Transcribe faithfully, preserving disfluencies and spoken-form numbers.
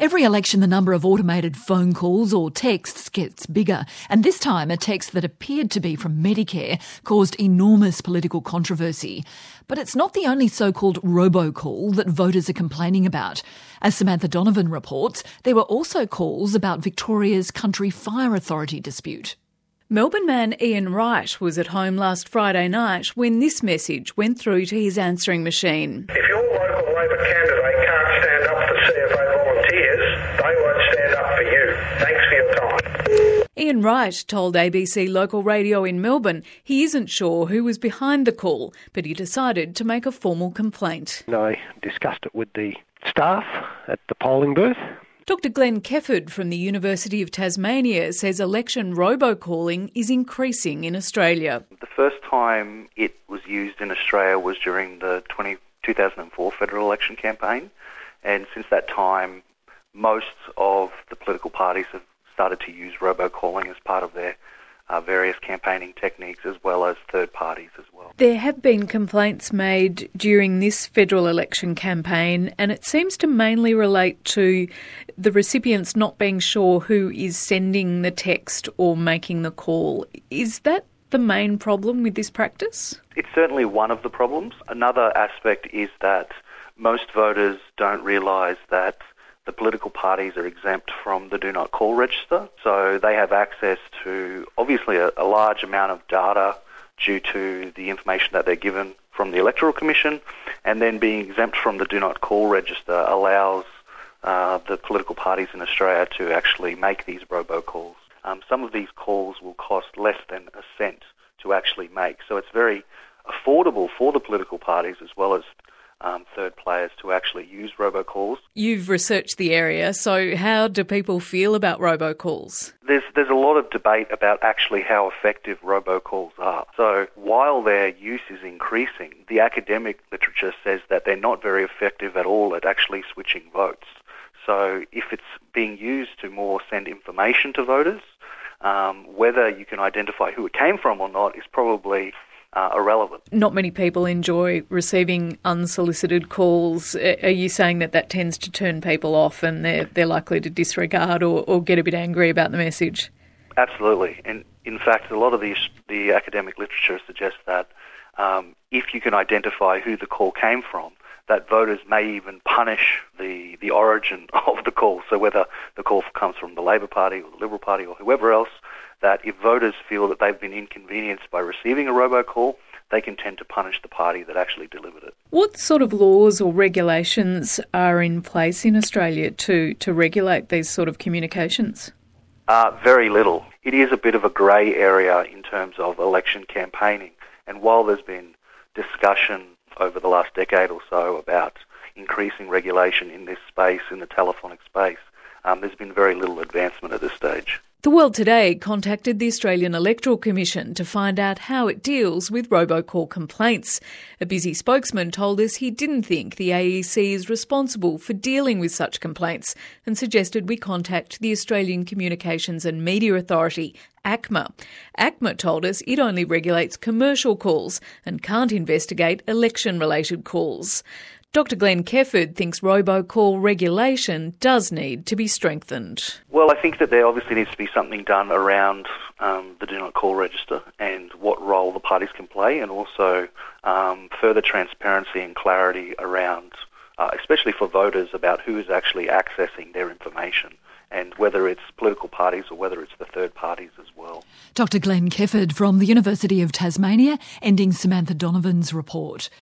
Every election, the number of automated phone calls or texts gets bigger, and this time a text that appeared to be from Medicare caused enormous political controversy. But it's not the only so-called robocall that voters are complaining about. As Samantha Donovan reports, there were also calls about Victoria's Country Fire Authority dispute. Melbourne man Ian Wright was at home last Friday night when this message went through to his answering machine. If your local Labor candidate can't stand up for C F A volunteers, they won't stand up for you. Thanks for your time. Ian Wright told A B C local radio in Melbourne he isn't sure who was behind the call, but he decided to make a formal complaint. I discussed it with the staff at the polling booth. Doctor Glenn Kefford from the University of Tasmania says election robocalling is increasing in Australia. The first time it was used in Australia was during the two thousand four federal election campaign, and since that time most of the political parties have started to use robocalling as part of their uh, various campaigning techniques, as well as third parties as well. There have been complaints made during this federal election campaign, and it seems to mainly relate to the recipients not being sure who is sending the text or making the call. Is that the main problem with this practice? It's certainly one of the problems. Another aspect is that most voters don't realise that the political parties are exempt from the Do Not Call register, so they have access to obviously a, a large amount of data due to the information that they're given from the Electoral Commission, and then being exempt from the Do Not Call register allows uh, the political parties in Australia to actually make these robocalls. Um, some of these calls will cost less than a cent to actually make, so it's very affordable for the political parties as well as Um, third players to actually use robocalls. You've researched the area, so how do people feel about robocalls? There's there's a lot of debate about actually how effective robocalls are. So while their use is increasing, the academic literature says that they're not very effective at all at actually switching votes. So if it's being used to more send information to voters, um, whether you can identify who it came from or not is probably Uh, irrelevant. Not many people enjoy receiving unsolicited calls. Are you saying that that tends to turn people off and they're, they're likely to disregard or, or get a bit angry about the message? Absolutely. And in fact, a lot of the, the academic literature suggests that um, if you can identify who the call came from, that voters may even punish the, the origin of the call. So whether the call comes from the Labor Party or the Liberal Party or whoever else, that if voters feel that they've been inconvenienced by receiving a robocall, they can tend to punish the party that actually delivered it. What sort of laws or regulations are in place in Australia to, to regulate these sort of communications? Uh, very little. It is a bit of a grey area in terms of election campaigning. And while there's been discussion over the last decade or so about increasing regulation in this space, in the telephonic space, um, there's been very little advancement at this stage. The World Today contacted the Australian Electoral Commission to find out how it deals with robocall complaints. A busy spokesman told us he didn't think the A E C is responsible for dealing with such complaints and suggested we contact the Australian Communications and Media Authority, A C M A. A C M A told us it only regulates commercial calls and can't investigate election-related calls. Doctor Glenn Kefford thinks robocall regulation does need to be strengthened. Well, I think that there obviously needs to be something done around um, the Do Not Call register and what role the parties can play, and also um, further transparency and clarity around, uh, especially for voters, about who is actually accessing their information and whether it's political parties or whether it's the third parties as well. Doctor Glenn Kefford from the University of Tasmania, ending Samantha Donovan's report.